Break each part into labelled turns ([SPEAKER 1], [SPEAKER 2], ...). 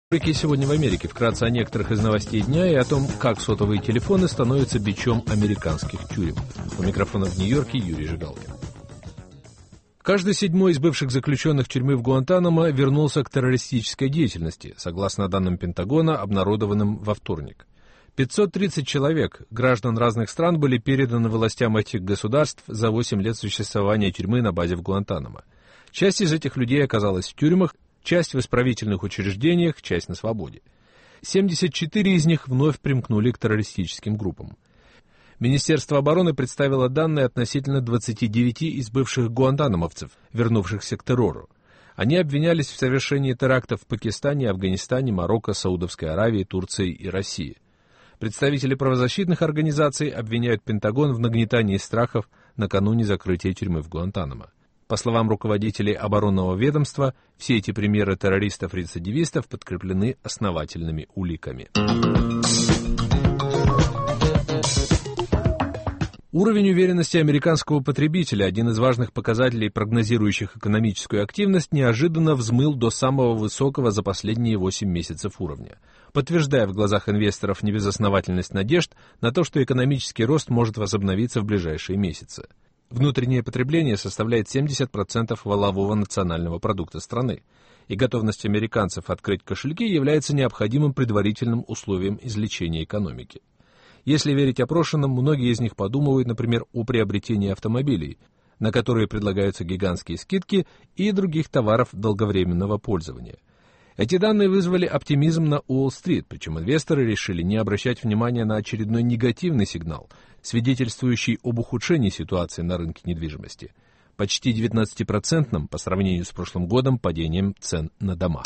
[SPEAKER 1] Сегодня в Америке вкратце о некоторых из новостей дня и о том, как сотовые телефоны становятся бичом американских тюрем. У микрофона в Нью-Йорке Юрий Жигалкин. Каждый седьмой из бывших заключенных тюрьмы в Гуантанамо вернулся к террористической деятельности, согласно данным Пентагона, обнародованным во вторник. 530 человек, граждан разных стран, были переданы властям этих государств за 8 лет существования тюрьмы на базе в Гуантанамо. Часть из этих людей оказалась в тюрьмах, часть в исправительных учреждениях, часть на свободе. 74 из них вновь примкнули к террористическим группам. Министерство обороны представило данные относительно 29 из бывших гуантанамовцев, вернувшихся к террору. Они обвинялись в совершении терактов в Пакистане, Афганистане, Марокко, Саудовской Аравии, Турции и России. Представители правозащитных организаций обвиняют Пентагон в нагнетании страхов накануне закрытия тюрьмы в Гуантанамо. По словам руководителей оборонного ведомства, все эти примеры террористов-рецидивистов подкреплены основательными уликами. Уровень уверенности американского потребителя, один из важных показателей, прогнозирующих экономическую активность, неожиданно взмыл до самого высокого за последние 8 месяцев уровня, подтверждая в глазах инвесторов небезосновательность надежд на то, что экономический рост может возобновиться в ближайшие месяцы. Внутреннее потребление составляет 70% валового национального продукта страны, и готовность американцев открыть кошельки является необходимым предварительным условием излечения экономики. Если верить опрошенным, многие из них подумывают, например, о приобретении автомобилей, на которые предлагаются гигантские скидки, и других товаров долговременного пользования. Эти данные вызвали оптимизм на Уолл-стрит, причем инвесторы решили не обращать внимания на очередной негативный сигнал, свидетельствующий об ухудшении ситуации на рынке недвижимости, почти 19% по сравнению с прошлым годом падением цен на дома.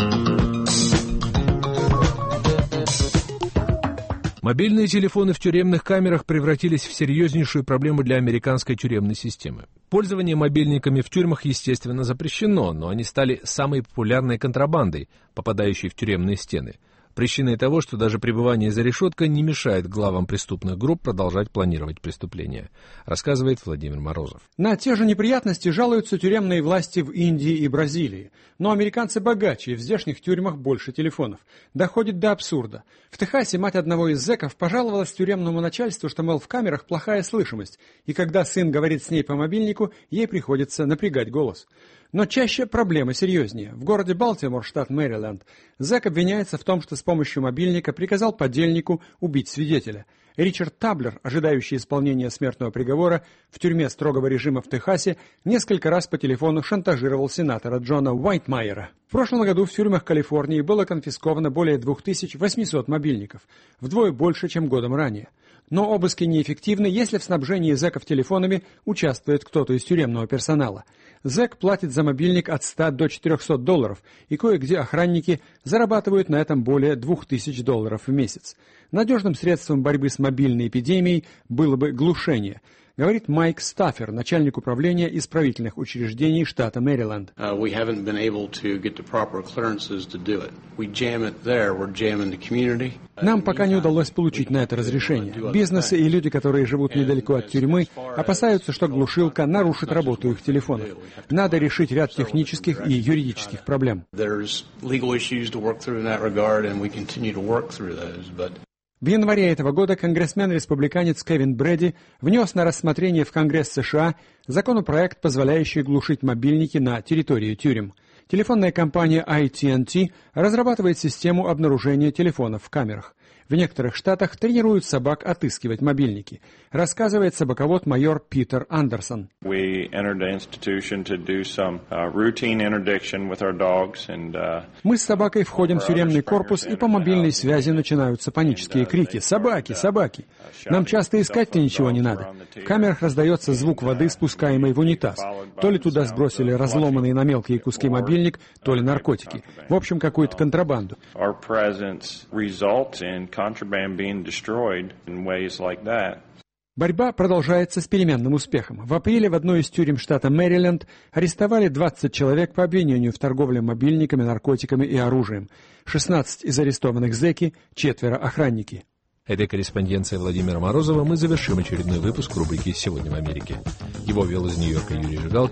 [SPEAKER 1] Мобильные телефоны в тюремных камерах превратились в серьезнейшую проблему для американской тюремной системы. Пользование мобильниками в тюрьмах, естественно, запрещено, но они стали самой популярной контрабандой, попадающей в тюремные стены. Причиной того, что даже пребывание за решеткой не мешает главам преступных групп продолжать планировать преступления, рассказывает Владимир Морозов.
[SPEAKER 2] На те же неприятности жалуются тюремные власти в Индии и Бразилии. Но американцы богаче, и в здешних тюрьмах больше телефонов. Доходит до абсурда. В Техасе мать одного из зэков пожаловалась тюремному начальству, что, мол, в камерах плохая слышимость, и когда сын говорит с ней по мобильнику, ей приходится напрягать голос. Но чаще проблемы серьезнее. В городе Балтимор, штат Мэриленд, зэк обвиняется в том, что с помощью мобильника приказал подельнику убить свидетеля. Ричард Таблер, ожидающий исполнения смертного приговора в тюрьме строгого режима в Техасе, несколько раз по телефону шантажировал сенатора Джона Уайтмайера. В прошлом году в тюрьмах Калифорнии было конфисковано более 2800 мобильников, вдвое больше, чем годом ранее. Но обыски неэффективны, если в снабжении зэков телефонами участвует кто-то из тюремного персонала. Зэк платит за мобильник от $100 до $400, и кое-где охранники зарабатывают на этом более $2000 в месяц. Надежным средством борьбы с мобильной эпидемией было бы глушение, говорит Майк Стаффер, начальник управления исправительных учреждений штата Мэриленд. Нам пока не удалось получить на это разрешение. Бизнесы и люди, которые живут недалеко от тюрьмы, опасаются, что глушилка нарушит работу их телефонов. Надо решить ряд технических и юридических проблем. В январе этого года конгрессмен-республиканец Кевин Брэди внес на рассмотрение в Конгресс США законопроект, позволяющий глушить мобильники на территории тюрем. Телефонная компания AT&T разрабатывает систему обнаружения телефонов в камерах. В некоторых штатах тренируют собак отыскивать мобильники, рассказывает собаковод майор Питер Андерсон. Мы с собакой входим в тюремный корпус, и по мобильной связи начинаются панические крики: «Собаки! Собаки!». Нам часто искать-то ничего не надо. В камерах раздается звук воды, спускаемой в унитаз. То ли туда сбросили разломанный на мелкие куски мобильник, то ли наркотики. В общем, какую-то контрабанду. Борьба продолжается с переменным успехом. В апреле в одной из тюрем штата Мэриленд арестовали 20 человек по обвинению в торговле мобильниками, наркотиками и оружием. 16 из арестованных зэки, 4 охранники.
[SPEAKER 1] Этой корреспонденцией Владимира Морозова мы завершим очередной выпуск рубрики «Сегодня в Америке». Его вел из Нью-Йорка Юрий Жигалкин.